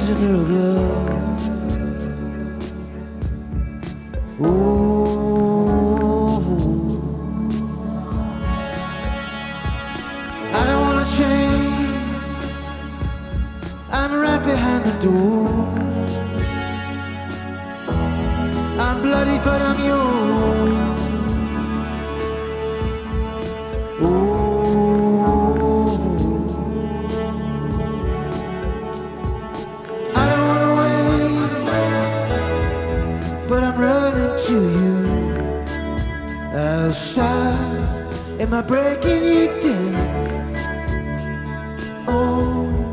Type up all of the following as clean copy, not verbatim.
prisoner of love. Oh, I don't wanna change. I'm right behind the door. I'm bloody, but I'm yours. Oh, I don't wanna wait, but I'm running to you. I'll stop. Am I breaking you down? Oh,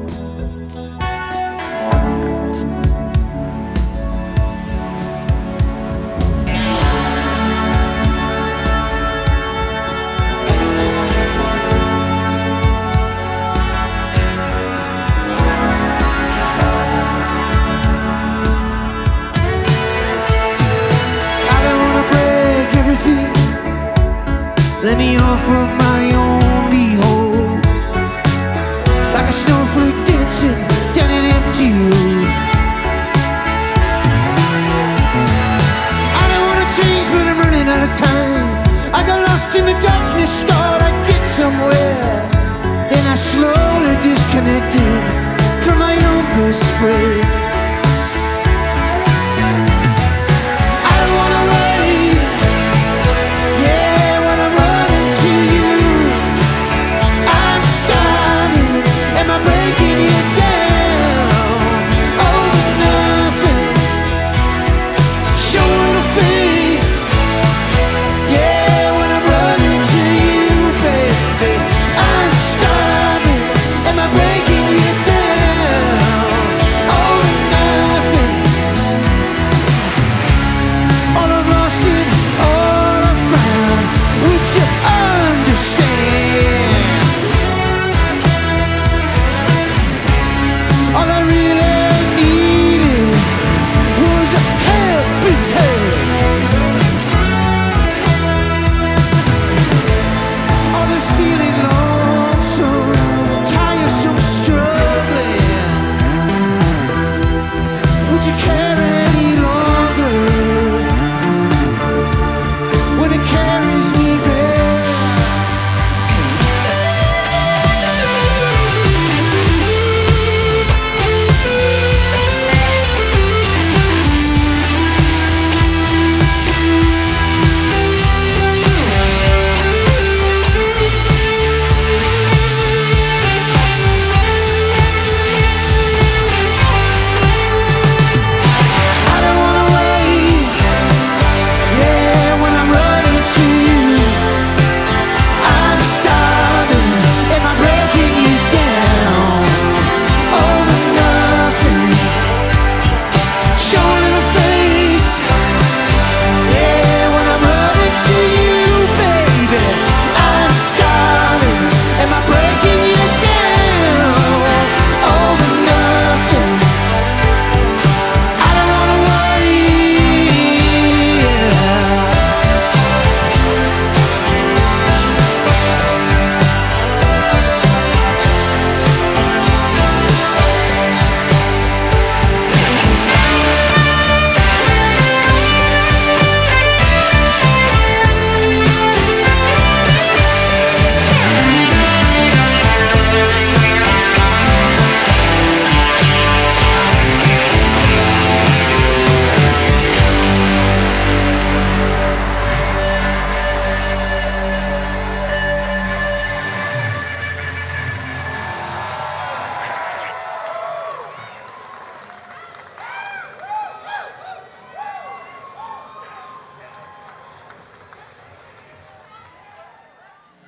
let me offer my only hope, like a snowflake dancing down an empty road. I don't wanna change, but I'm running out of time. I got lost in the darkness, thought I'd get somewhere. Then I slowly disconnected from my own best friend.